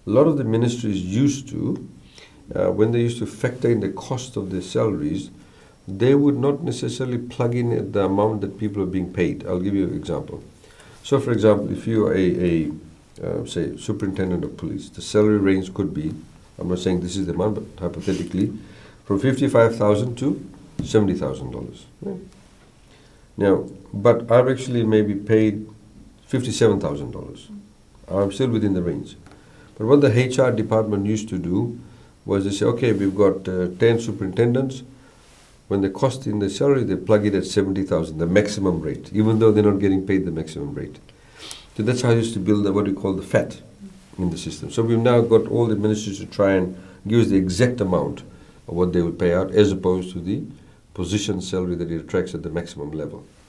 a lot of the ministries used to, when they used to factor in the cost of their salaries, they would not necessarily plug in the amount that people are being paid. I'll give you an example. So, for example, if you are say, superintendent of police, the salary range could be, I'm not saying this is the amount, but hypothetically, from $55,000 to $70,000. Right? Now, but I've actually maybe paid $57,000. I'm still within the range. But what the HR department used to do was they say, okay, we've got 10 superintendents. When they cost in the salary, they plug it at 70,000, the maximum rate, even though they're not getting paid the maximum rate. So that's how I used to build what we call the fat in the system. So we've now got all the ministries to try and give us the exact amount of what they would pay out, as opposed to the position salary that it attracts at the maximum level.